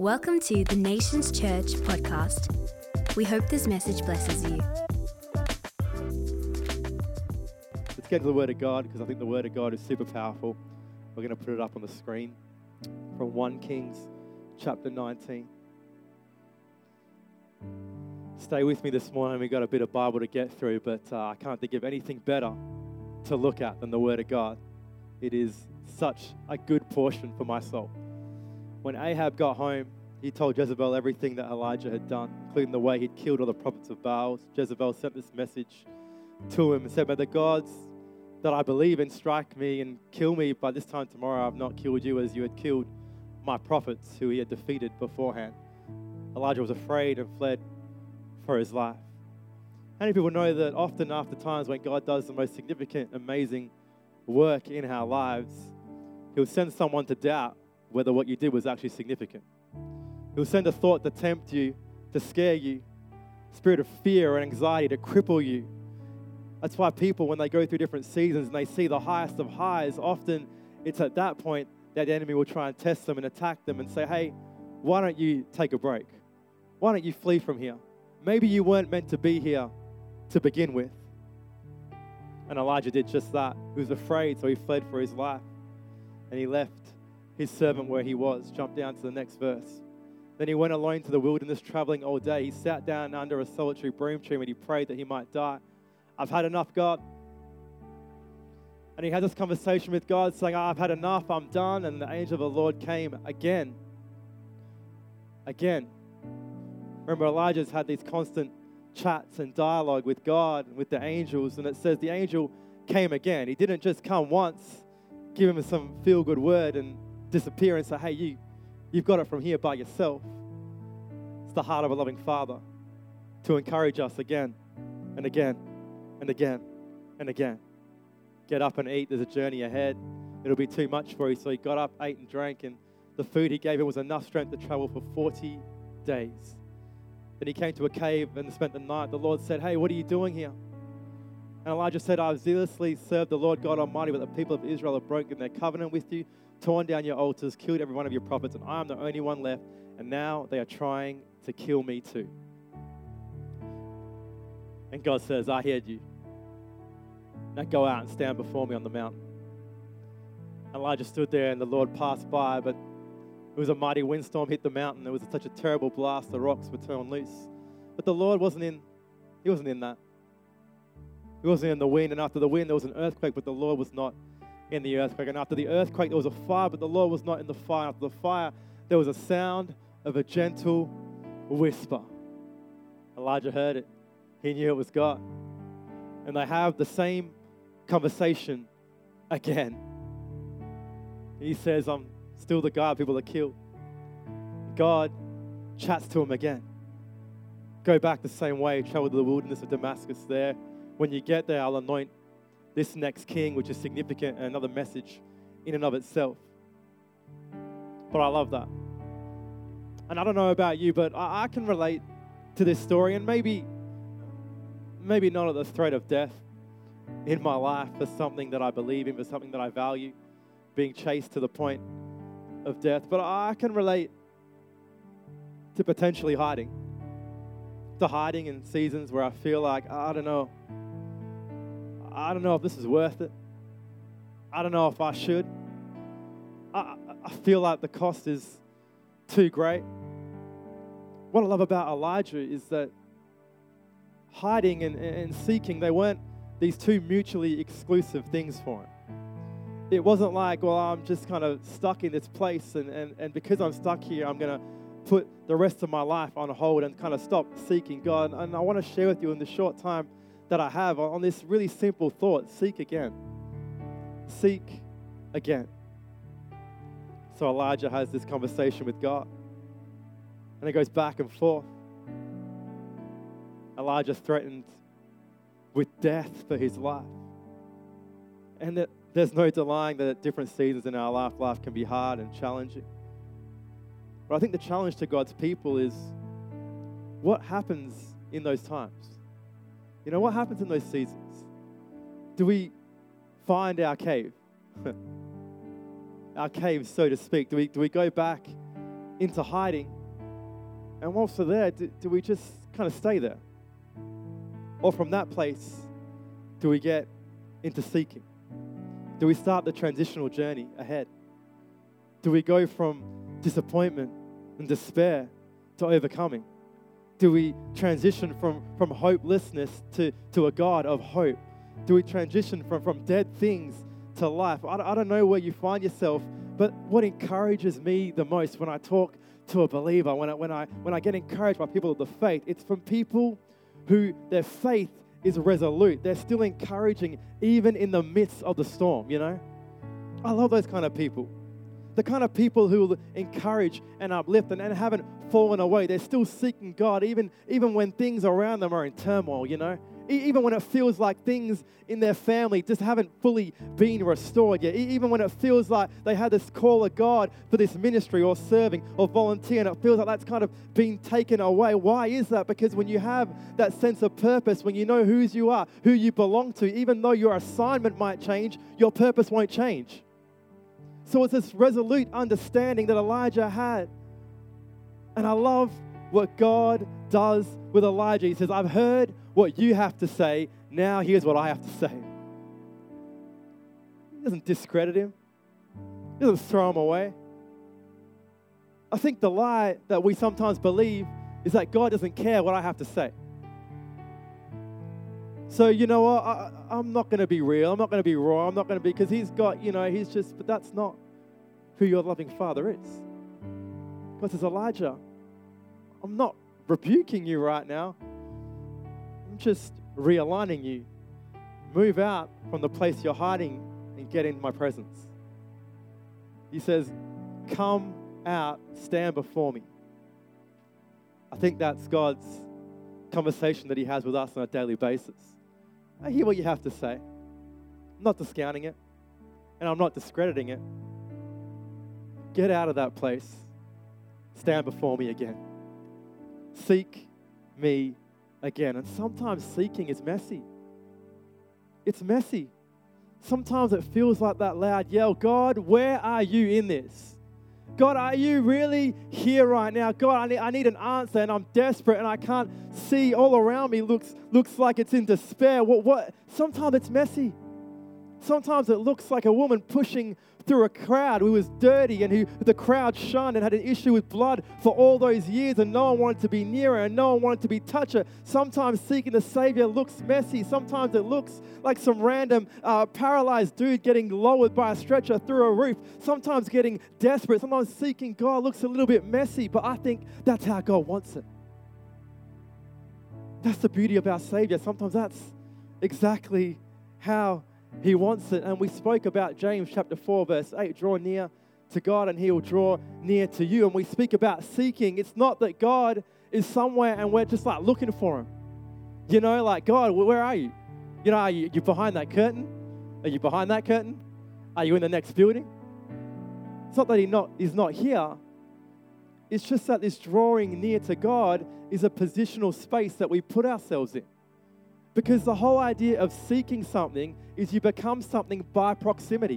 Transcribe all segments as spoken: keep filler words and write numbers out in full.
Welcome to the Nations Church podcast. We hope this message blesses you. Let's get to the Word of God, because I think the Word of God is super powerful. We're going to put it up on the screen from First Kings chapter nineteen. Stay with me this morning. We've got a bit of Bible to get through, but uh, I can't think of anything better to look at than the Word of God. It is such a good portion for my soul. When Ahab got home, he told Jezebel everything that Elijah had done, including the way he'd killed all the prophets of Baal. Jezebel sent this message to him and said, "May the gods that I believe in strike me and kill me. By this time tomorrow I've not killed you as you had killed my prophets who he had defeated beforehand." Elijah was afraid and fled for his life. How many people know that often after times when God does the most significant, amazing work in our lives, he'll send someone to doubt whether what you did was actually significant. He'll send a thought to tempt you, to scare you, spirit of fear and anxiety to cripple you. That's why people, when they go through different seasons and they see the highest of highs, often it's at that point that the enemy will try and test them and attack them and say, "Hey, why don't you take a break? Why don't you flee from here? Maybe you weren't meant to be here to begin with." And Elijah did just that. He was afraid, so he fled for his life. And he left his servant where he was. Jump down to the next verse. Then he went alone to the wilderness, traveling all day. He sat down under a solitary broom tree and he prayed that he might die. "I've had enough, God." And he had this conversation with God saying, "I've had enough, I'm done." And the angel of the Lord came again. Again. Remember, Elijah's had these constant chats and dialogue with God and with the angels. And it says the angel came again. He didn't just come once, give him some feel-good word and disappear and say, "Hey, you, you've got it from here by yourself." It's the heart of a loving Father to encourage us again and again and again and again. Get up and eat. There's a journey ahead. It'll be too much for you. So he got up, ate and drank, and the food he gave him was enough strength to travel for forty days. Then he came to a cave and spent the night. The Lord said, "Hey, what are you doing here?" And Elijah said, "I've zealously served the Lord God Almighty, but the people of Israel have broken their covenant with you, torn down your altars, killed every one of your prophets, and I am the only one left, and now they are trying to kill me too." And God says, "I heard you. Now go out and stand before me on the mountain." Elijah stood there and the Lord passed by, but it was a mighty windstorm hit the mountain. There was such a terrible blast, the rocks were torn loose. But the Lord wasn't in, he wasn't in that. He wasn't in the wind, and after the wind there was an earthquake, but the Lord was not in the earthquake. And after the earthquake there was a fire, but the Lord was not in the fire. After the fire there was a sound of a gentle whisper. Elijah heard it. He knew it was God. And they have the same conversation again. He says, "I'm still the guy people are killed." God chats to him again. "Go back the same way, travel to the wilderness of Damascus there. When you get there, I'll anoint this next king," which is significant and another message in and of itself. But I love that. And I don't know about you, but I, I can relate to this story, and maybe, maybe not at the threat of death in my life for something that I believe in, for something that I value, being chased to the point of death. But I can relate to potentially hiding. To hiding in seasons where I feel like, I don't know, I don't know if this is worth it. I don't know if I should. I, I feel like the cost is too great. What I love about Elijah is that hiding and, and seeking, they weren't these two mutually exclusive things for him. It wasn't like, well, I'm just kind of stuck in this place, and, and, and because I'm stuck here, I'm going to put the rest of my life on hold and kind of stop seeking God. And I want to share with you in the short time that I have on this really simple thought: seek again. Seek again. So Elijah has this conversation with God, and it goes back and forth. Elijah threatened with death for his life. And that there's no denying that at different seasons in our life, life can be hard and challenging. But I think the challenge to God's people is, what happens in those times? You know, what happens in those seasons? Do we find our cave? Our cave, so to speak. Do we, do we go back into hiding? And once we're there, do, do we just kind of stay there? Or from that place, do we get into seeking? Do we start the transitional journey ahead? Do we go from disappointment and despair to overcoming? Do we transition from, from hopelessness to, to a God of hope? Do we transition from, from dead things to life? I, I don't know where you find yourself, but what encourages me the most when I talk to a believer, when I, when I, when I get encouraged by people of the faith, it's from people who their faith is resolute. They're still encouraging even in the midst of the storm, you know? I love those kind of people. The kind of people who will encourage and uplift and, and haven't fallen away. They're still seeking God even, even when things around them are in turmoil, you know? E- even when it feels like things in their family just haven't fully been restored yet. E- even when it feels like they had this call of God for this ministry or serving or volunteer and it feels like that's kind of been taken away. Why is that? Because when you have that sense of purpose, when you know whose you are, who you belong to, even though your assignment might change, your purpose won't change. So it's this resolute understanding that Elijah had. And I love what God does with Elijah. He says, I've heard what you have to say. Now here's what I have to say. He doesn't discredit him. He doesn't throw him away. I think the lie that we sometimes believe is that God doesn't care what I have to say. So, you know what, I, I'm not going to be real. I'm not going to be raw. I'm not going to be, because he's got, you know, he's just, but that's not who your loving Father is. God says, Elijah, I'm not rebuking you right now. I'm just realigning you. Move out from the place you're hiding and get into my presence. He says, come out, stand before me. I think that's God's conversation that he has with us on a daily basis. I hear what you have to say. I'm not discounting it, and I'm not discrediting it. Get out of that place. Stand before me again. Seek me again. And sometimes seeking is messy. It's messy. Sometimes it feels like that loud yell, God, where are you in this? God, are you really here right now? God, I need, I need an answer, and I'm desperate, and I can't see. All around me looks looks like it's in despair. What? What? Sometimes it's messy. Sometimes it looks like a woman pushing through a crowd who was dirty and who the crowd shunned and had an issue with blood for all those years, and no one wanted to be near her and no one wanted to be touch her. Sometimes seeking the Savior looks messy. Sometimes it looks like some random uh, paralyzed dude getting lowered by a stretcher through a roof. Sometimes getting desperate. Sometimes seeking God looks a little bit messy, but I think that's how God wants it. That's the beauty of our Savior. Sometimes that's exactly how he wants it. And we spoke about James chapter four, verse eight. Draw near to God and he will draw near to you. And we speak about seeking. It's not that God is somewhere and we're just like looking for him. You know, like, God, where are you? You know, are you you behind that curtain? Are you behind that curtain? Are you in the next building? It's not that he not he's not here. It's just that this drawing near to God is a positional space that we put ourselves in. Because the whole idea of seeking something is you become something by proximity.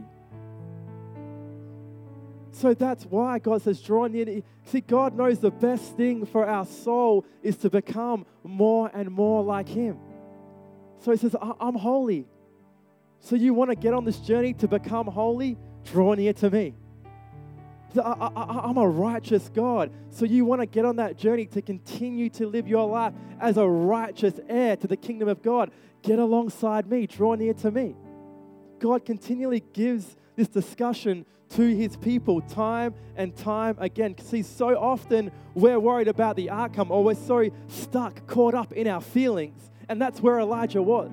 So that's why God says, draw near to. See, God knows the best thing for our soul is to become more and more like him. So he says, I'm holy. So you want to get on this journey to become holy? Draw near to me. I, I, I'm a righteous God. So you want to get on that journey to continue to live your life as a righteous heir to the kingdom of God. Get alongside me. Draw near to me. God continually gives this discussion to his people time and time again. See, so often we're worried about the outcome, or we're so stuck, caught up in our feelings. And that's where Elijah was.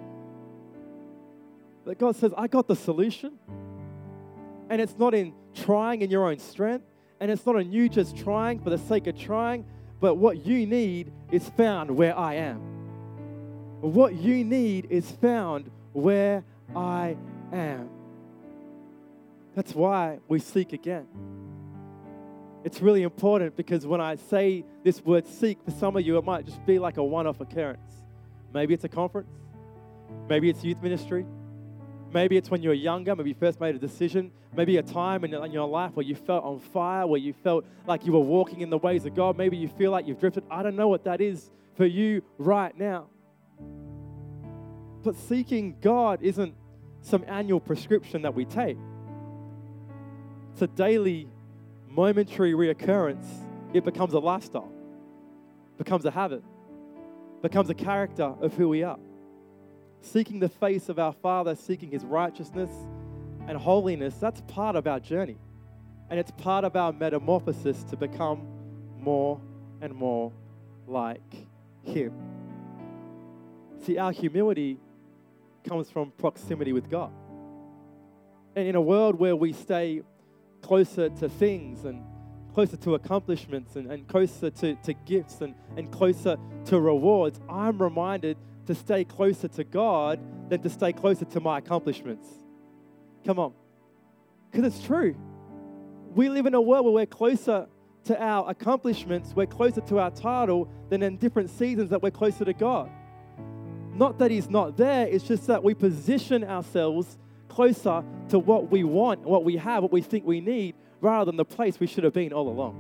But God says, I got the solution. And it's not in trying in your own strength. And it's not in you just trying for the sake of trying. But what you need is found where I am. What you need is found where I am. That's why we seek again. It's really important because when I say this word seek, for some of you, it might just be like a one-off occurrence. Maybe it's a conference. Maybe it's youth ministry. Maybe it's when you were younger, maybe you first made a decision. Maybe a time in in your life where you felt on fire, where you felt like you were walking in the ways of God. Maybe you feel like you've drifted. I don't know what that is for you right now. But seeking God isn't some annual prescription that we take. It's a daily, momentary reoccurrence. It becomes a lifestyle, becomes a habit, becomes a character of who we are. Seeking the face of our Father, seeking His righteousness and holiness, that's part of our journey. And it's part of our metamorphosis to become more and more like Him. See, our humility comes from proximity with God. And in a world where we stay closer to things and closer to accomplishments and, and closer to, to gifts and, and closer to rewards, I'm reminded to stay closer to God than to stay closer to my accomplishments. Come on. Because it's true. We live in a world where we're closer to our accomplishments, we're closer to our title than in different seasons that we're closer to God. Not that He's not there, it's just that we position ourselves closer to what we want, what we have, what we think we need, rather than the place we should have been all along.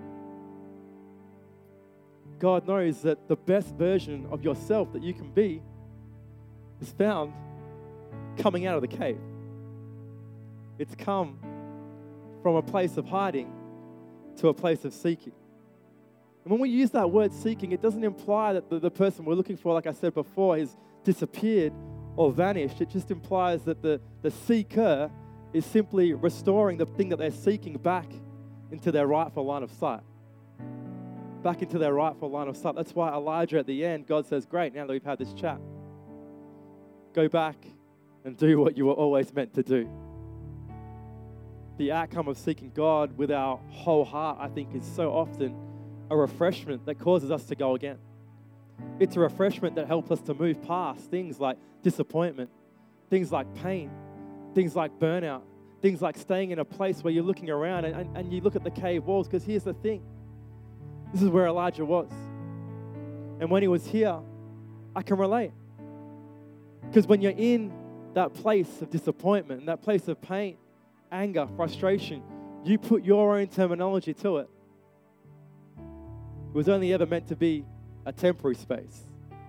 God knows that the best version of yourself that you can be is found coming out of the cave. It's come from a place of hiding to a place of seeking. And when we use that word seeking, it doesn't imply that the, the person we're looking for, like I said before, has disappeared or vanished. It just implies that the, the seeker is simply restoring the thing that they're seeking back into their rightful line of sight. Back into their rightful line of sight. That's why Elijah at the end, God says, great, now that we've had this chat, go back and do what you were always meant to do. The outcome of seeking God with our whole heart, I think, is so often a refreshment that causes us to go again. It's a refreshment that helps us to move past things like disappointment, things like pain, things like burnout, things like staying in a place where you're looking around and, and, and you look at the cave walls, because here's the thing. This is where Elijah was. And when he was here, I can relate. Because when you're in that place of disappointment, that place of pain, anger, frustration, you put your own terminology to it. It was only ever meant to be a temporary space.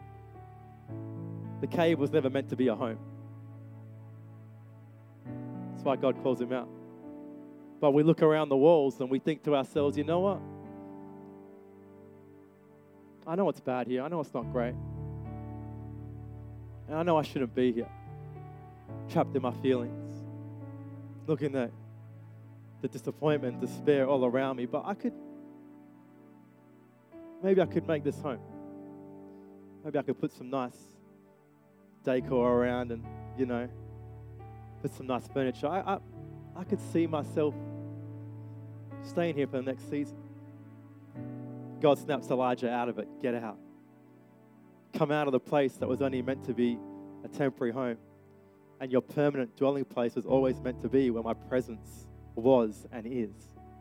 The cave was never meant to be a home. That's why God calls him out. But we look around the walls and we think to ourselves, you know what? I know it's bad here. I know it's not great. And I know I shouldn't be here. Trapped in my feelings. Looking at the disappointment, despair all around me. But I could, maybe I could make this home. Maybe I could put some nice decor around and, you know, put some nice furniture. I, I, I could see myself staying here for the next season. God snaps Elijah out of it. Get out. Come out of the place that was only meant to be a temporary home. And your permanent dwelling place was always meant to be where my presence was and is.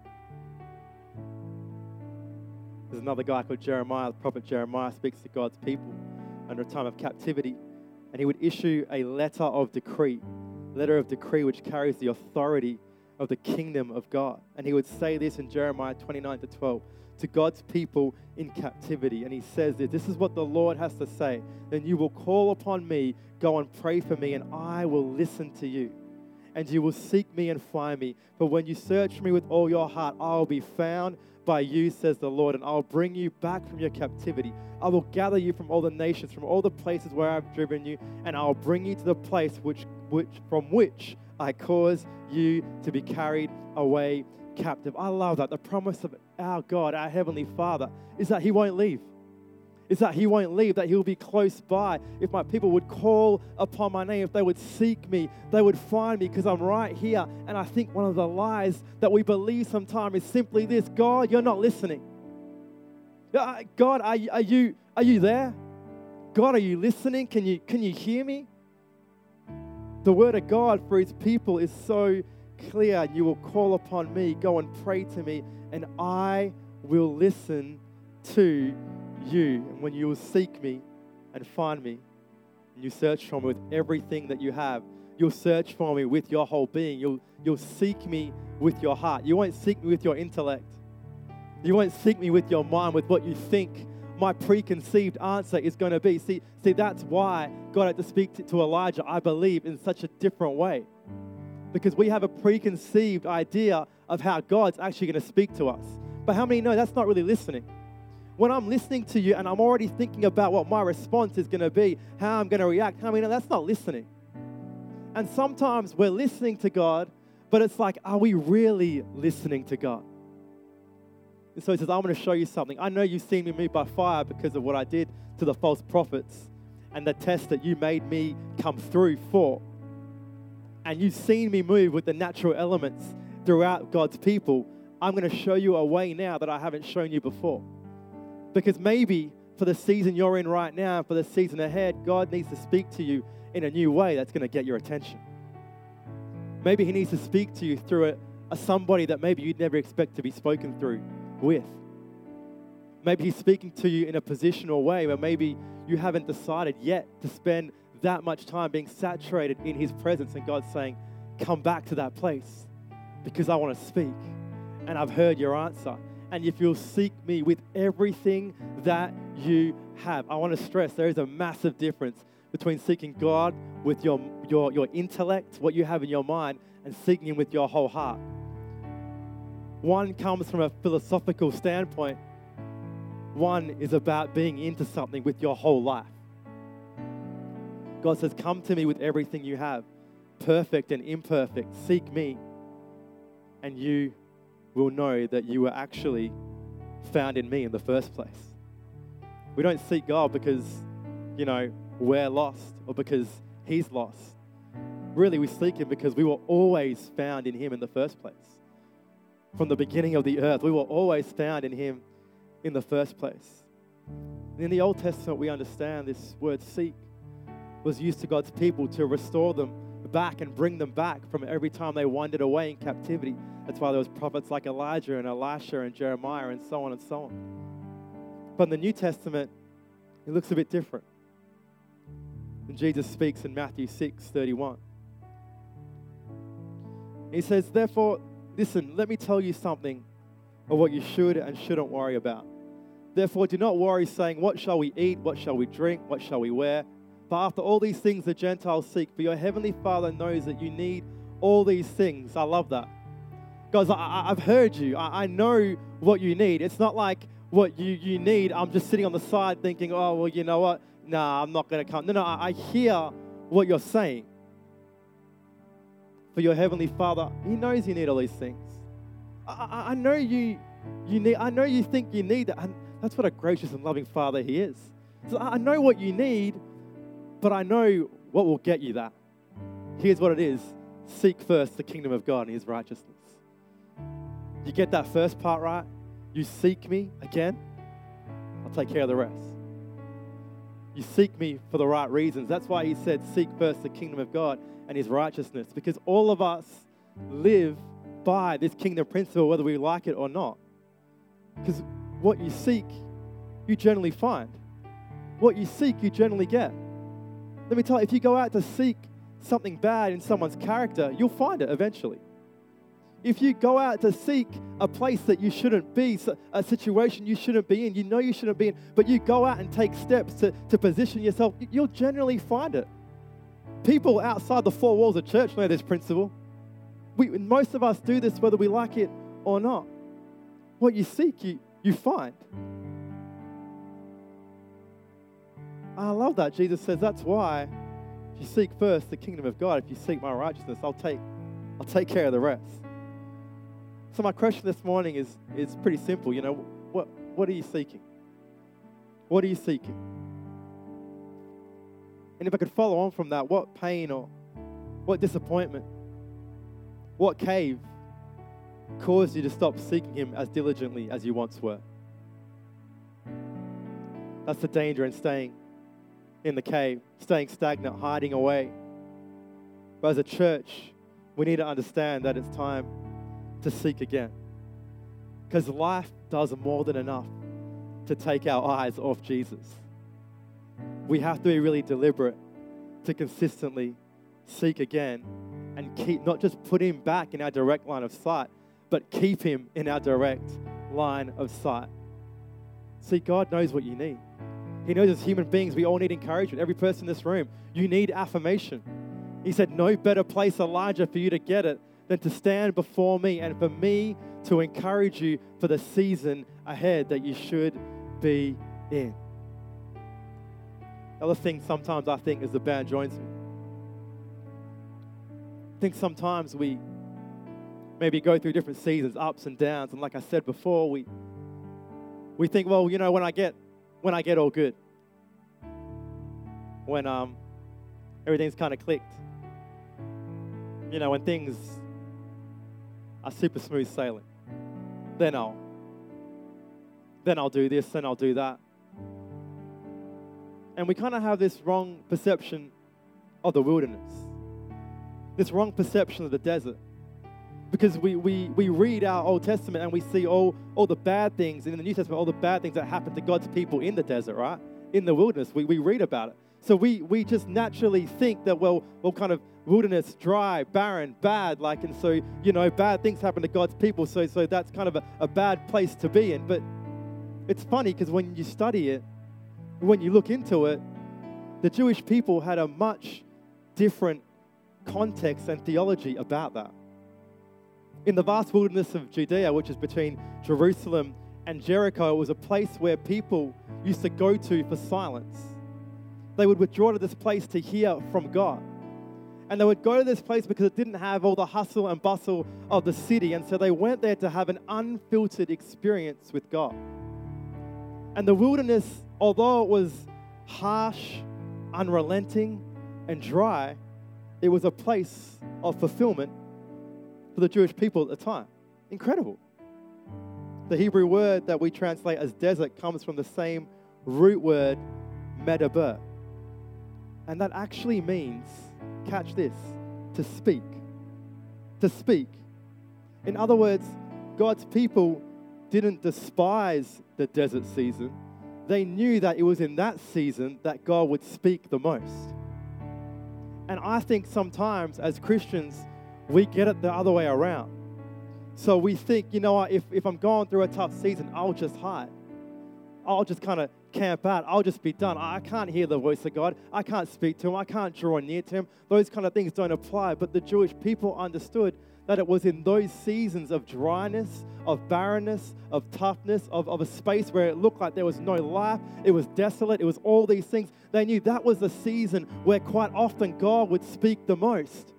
There's another guy called Jeremiah. The prophet Jeremiah speaks to God's people under a time of captivity. And he would issue a letter of decree, letter of decree which carries the authority of the kingdom of God. And he would say this in Jeremiah twenty-nine to twelve. To God's people in captivity. And he says this, this is what the Lord has to say. Then you will call upon me, go and pray for me, and I will listen to you. And you will seek me and find me. For when you search me with all your heart, I will be found by you, says the Lord, and I'll bring you back from your captivity. I will gather you from all the nations, from all the places where I've driven you, and I'll bring you to the place which, which from which I cause you to be carried away captive. I love that. The promise of our God, our Heavenly Father, is that He won't leave. Is that He won't leave, that He'll be close by. If my people would call upon my name, if they would seek me, they would find me because I'm right here. And I think one of the lies that we believe sometimes is simply this: God, you're not listening. God, are you, are you, are you there? God, are you listening? Can you, can you hear me? The word of God for His people is so clear. You will call upon me, go and pray to me, and I will listen to you. And when you will seek me and find me, and you search for me with everything that you have, you'll search for me with your whole being. You'll, you'll seek me with your heart. You won't seek me with your intellect. You won't seek me with your mind, with what you think my preconceived answer is going to be. See, see, that's why God had to speak to, to Elijah, I believe, in such a different way. Because we have a preconceived idea of how God's actually going to speak to us. But how many know that's not really listening? When I'm listening to you and I'm already thinking about what my response is going to be, how I'm going to react, how many know that's not listening? And sometimes we're listening to God, but it's like, are we really listening to God? And so he says, I'm going to show you something. I know you've seen me moved by fire because of what I did to the false prophets and the test that you made me come through for. And you've seen me move with the natural elements throughout God's people. I'm going to show you a way now that I haven't shown you before. Because maybe for the season you're in right now, for the season ahead, God needs to speak to you in a new way that's going to get your attention. Maybe he needs to speak to you through a, a somebody that maybe you'd never expect to be spoken through with. Maybe he's speaking to you in a positional way where maybe you haven't decided yet to spend that much time being saturated in his presence, and God's saying, come back to that place because I want to speak and I've heard your answer. And if you'll seek me with everything that you have. I want to stress there is a massive difference between seeking God with your, your, your intellect, what you have in your mind, and seeking him with your whole heart. One comes from a philosophical standpoint. One is about being into something with your whole life. God says, come to me with everything you have, perfect and imperfect. Seek me, and you will know that you were actually found in me in the first place. We don't seek God because, you know, we're lost or because he's lost. Really, we seek him because we were always found in him in the first place. From the beginning of the earth, we were always found in him in the first place. And in the Old Testament, we understand this word seek was used to God's people to restore them back and bring them back from every time they wandered away in captivity. That's why there was prophets like Elijah and Elisha and Jeremiah and so on and so on. But in the New Testament, it looks a bit different. And Jesus speaks in Matthew six thirty-one. He says, therefore, listen, let me tell you something of what you should and shouldn't worry about. Therefore, do not worry, saying, what shall we eat? What shall we drink? What shall we wear? For after all these things the Gentiles seek, for your heavenly Father knows that you need all these things. I love that. Guys, I, I've heard you. I, I know what you need. It's not like what you, you need, I'm just sitting on the side thinking, oh, well, you know what? Nah, I'm not going to come. No, no, I, I hear what you're saying. For your heavenly Father, he knows you need all these things. I, I, I know you, you need. I know you think you need that. And that's what a gracious and loving Father he is. So I know what you need, but I know what will get you that. Here's what it is. Seek first the kingdom of God and his righteousness. You get that first part right, you seek me again, I'll take care of the rest. You seek me for the right reasons. That's why he said, seek first the kingdom of God and his righteousness, because all of us live by this kingdom principle, whether we like it or not. Because what you seek, you generally find. What you seek, you generally get. Let me tell you, if you go out to seek something bad in someone's character, you'll find it eventually. If you go out to seek a place that you shouldn't be, a situation you shouldn't be in, you know you shouldn't be in, but you go out and take steps to, to position yourself, you'll generally find it. People outside the four walls of church know this principle. We, most of us do this whether we like it or not. What you seek, you, you find. I love that. Jesus says that's why if you seek first the kingdom of God, if you seek my righteousness, I'll take, I'll take care of the rest. So my question this morning is, is pretty simple. You know, what, what are you seeking? What are you seeking? And if I could follow on from that, what pain or what disappointment, what cave caused you to stop seeking him as diligently as you once were? That's the danger in staying in the cave, staying stagnant, hiding away. But as a church, we need to understand that it's time to seek again. Because life does more than enough to take our eyes off Jesus. We have to be really deliberate to consistently seek again, and keep, not just put him back in our direct line of sight, but keep him in our direct line of sight. See, God knows what you need. He knows as human beings, we all need encouragement. Every person in this room, you need affirmation. He said, no better place, Elijah, for you to get it than to stand before me and for me to encourage you for the season ahead that you should be in. The other thing sometimes I think is the band joins me. I think sometimes we maybe go through different seasons, ups and downs, and like I said before, we we think, well, you know, when I get when I get all good, when um everything's kind of clicked, you know, when things are super smooth sailing, then I'll then I'll do this, then I'll do that. And we kind of have this wrong perception of the wilderness, this wrong perception of the desert. Because we, we, we read our Old Testament and we see all, all the bad things, and in the New Testament, all the bad things that happen to God's people in the desert, right? In the wilderness, we, we read about it. So we, we just naturally think that, well, well, kind of wilderness, dry, barren, bad, like, and so, you know, bad things happen to God's people, so, so that's kind of a, a bad place to be in. But it's funny because when you study it, when you look into it, the Jewish people had a much different context and theology about that. In the vast wilderness of Judea, which is between Jerusalem and Jericho, it was a place where people used to go to for silence. They would withdraw to this place to hear from God. And they would go to this place because it didn't have all the hustle and bustle of the city. And so they went there to have an unfiltered experience with God. And the wilderness, although it was harsh, unrelenting, and dry, it was a place of fulfillment for the Jewish people at the time. Incredible. The Hebrew word that we translate as desert comes from the same root word, medaber. And that actually means, catch this, to speak. To speak. In other words, God's people didn't despise the desert season. They knew that it was in that season that God would speak the most. And I think sometimes as Christians, we get it the other way around. So we think, you know what, if, if I'm going through a tough season, I'll just hide. I'll just kind of camp out. I'll just be done. I can't hear the voice of God. I can't speak to him. I can't draw near to him. Those kind of things don't apply. But the Jewish people understood that it was in those seasons of dryness, of barrenness, of toughness, of, of a space where it looked like there was no life, it was desolate, it was all these things. They knew that was the season where quite often God would speak the most.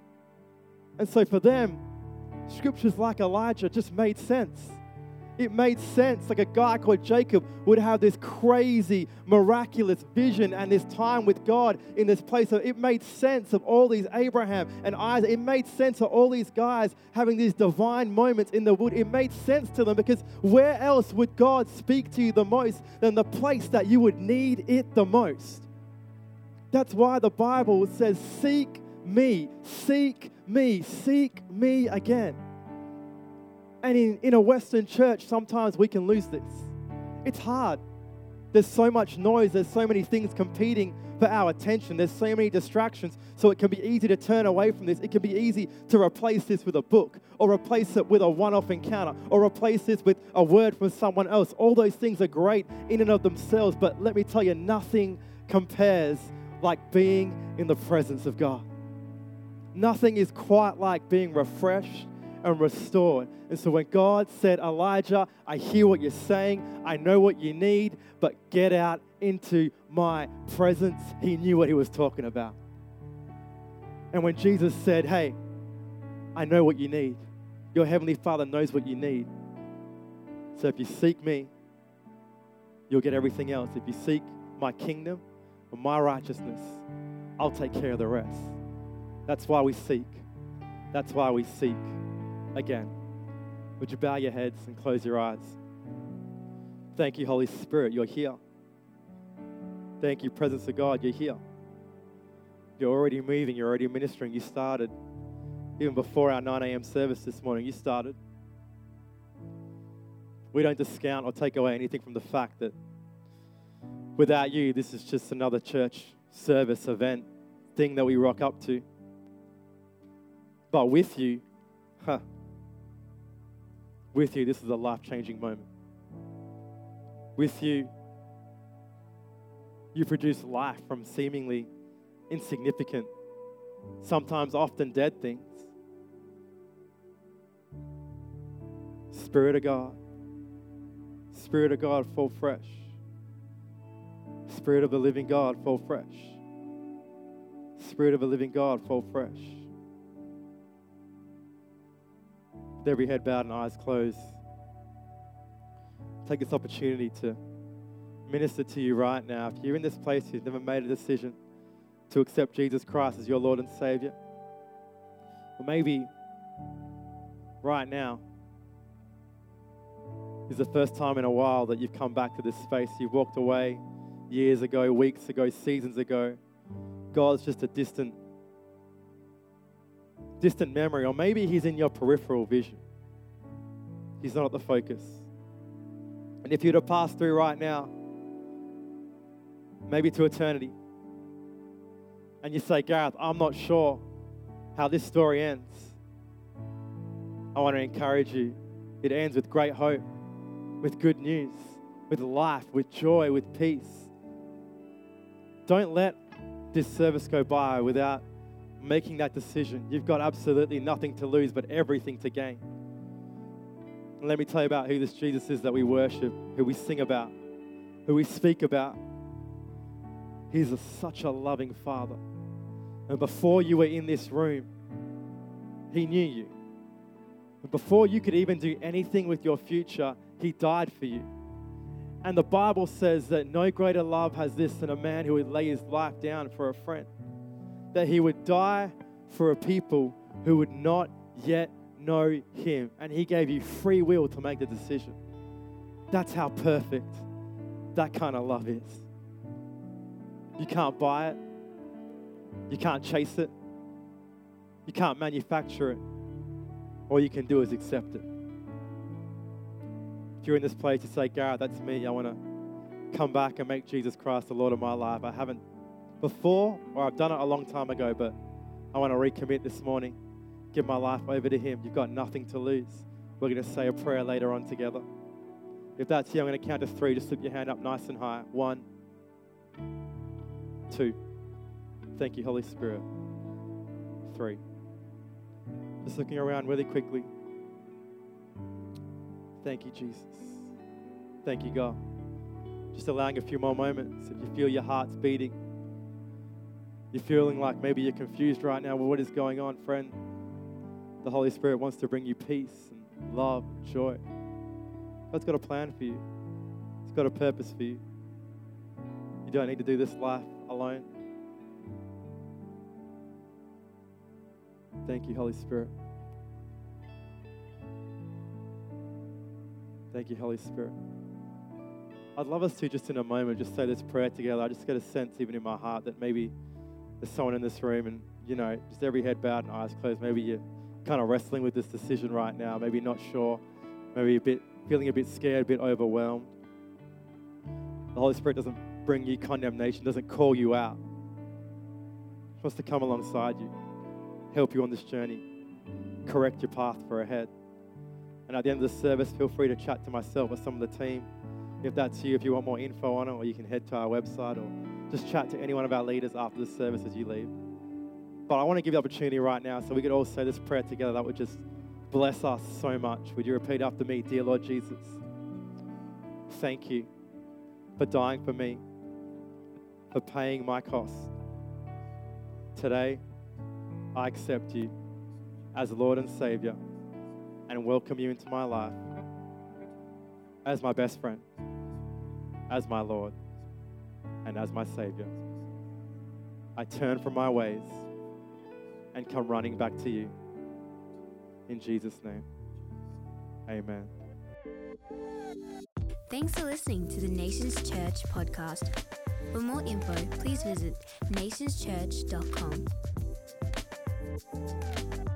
And so for them, scriptures like Elijah just made sense. It made sense. Like a guy called Jacob would have this crazy, miraculous vision and this time with God in this place. So it made sense of all these Abraham and Isaac. It made sense of all these guys having these divine moments in the wood. It made sense to them because where else would God speak to you the most than the place that you would need it the most? That's why the Bible says, seek me, seek me, seek me again. And in, in a Western church, sometimes we can lose this. It's hard. There's so much noise. There's so many things competing for our attention. There's so many distractions. So it can be easy to turn away from this. It can be easy to replace this with a book or replace it with a one-off encounter or replace this with a word from someone else. All those things are great in and of themselves. But let me tell you, nothing compares like being in the presence of God. Nothing is quite like being refreshed and restored. And so when God said, Elijah, I hear what you're saying, I know what you need, but get out into my presence, he knew what he was talking about. And when Jesus said, hey, I know what you need, your heavenly Father knows what you need. So if you seek me, you'll get everything else. If you seek my kingdom or my righteousness, I'll take care of the rest. That's why we seek. That's why we seek again. Would you bow your heads and close your eyes? Thank you, Holy Spirit, you're here. Thank you, presence of God, you're here. You're already moving, you're already ministering. You started even before our nine a.m. service this morning. You started. We don't discount or take away anything from the fact that without you, this is just another church service event thing that we rock up to. But with you, huh, with you, this is a life-changing moment. With you, you produce life from seemingly insignificant, sometimes often dead things. Spirit of God, Spirit of God, fall fresh. Spirit of the living God, fall fresh. Spirit of the living God, fall fresh. With every head bowed and eyes closed, take this opportunity to minister to you right now. If you're in this place, you've never made a decision to accept Jesus Christ as your Lord and Savior, or maybe right now is the first time in a while that you've come back to this space. You've walked away years ago, weeks ago, seasons ago. God's just a distant, distant memory, or maybe He's in your peripheral vision. He's not at the focus. And if you were to pass through right now, maybe to eternity, and you say, Gareth, I'm not sure how this story ends, I want to encourage you. It ends with great hope, with good news, with life, with joy, with peace. Don't let this service go by without making that decision. You've got absolutely nothing to lose, but everything to gain. And let me tell you about who this Jesus is that we worship, who we sing about, who we speak about. He's a, such a loving Father. And before you were in this room, He knew you. And before you could even do anything with your future, He died for you. And the Bible says that no greater love has this than a man who would lay his life down for a friend. That He would die for a people who would not yet know Him. And He gave you free will to make the decision. That's how perfect that kind of love is. You can't buy it. You can't chase it. You can't manufacture it. All you can do is accept it. If you're in this place, you say, Gareth, that's me. I want to come back and make Jesus Christ the Lord of my life. I haven't before, or I've done it a long time ago, but I want to recommit this morning, give my life over to Him. You've got nothing to lose. We're going to say a prayer later on together. If that's you, I'm going to count to three. Just slip your hand up nice and high. One, two. Thank you, Holy Spirit. Three. Just looking around really quickly. Thank you, Jesus. Thank you, God. Just allowing a few more moments. If you feel your heart's beating, you're feeling like maybe you're confused right now. Well, what is going on, friend? The Holy Spirit wants to bring you peace and love, joy. God's got a plan for you. He's got a purpose for you. You don't need to do this life alone. Thank you, Holy Spirit. Thank you, Holy Spirit. I'd love us to, just in a moment, just say this prayer together. I just get a sense, even in my heart, that maybe there's someone in this room and, you know, just every head bowed and eyes closed. Maybe you're kind of wrestling with this decision right now. Maybe not sure. Maybe a bit, feeling a bit scared, a bit overwhelmed. The Holy Spirit doesn't bring you condemnation, doesn't call you out. He wants to come alongside you, help you on this journey, correct your path for ahead. And at the end of the service, feel free to chat to myself or some of the team. If that's you, if you want more info on it, or you can head to our website or just chat to any one of our leaders after the service as you leave. But I want to give you the opportunity right now so we could all say this prayer together that would just bless us so much. Would you repeat after me? Dear Lord Jesus, thank you for dying for me, for paying my cost. Today, I accept you as Lord and Savior and welcome you into my life as my best friend, as my Lord, and as my Savior. I turn from my ways and come running back to you. In Jesus' name, amen. Thanks for listening to the Nations Church podcast. For more info, please visit nations church dot com.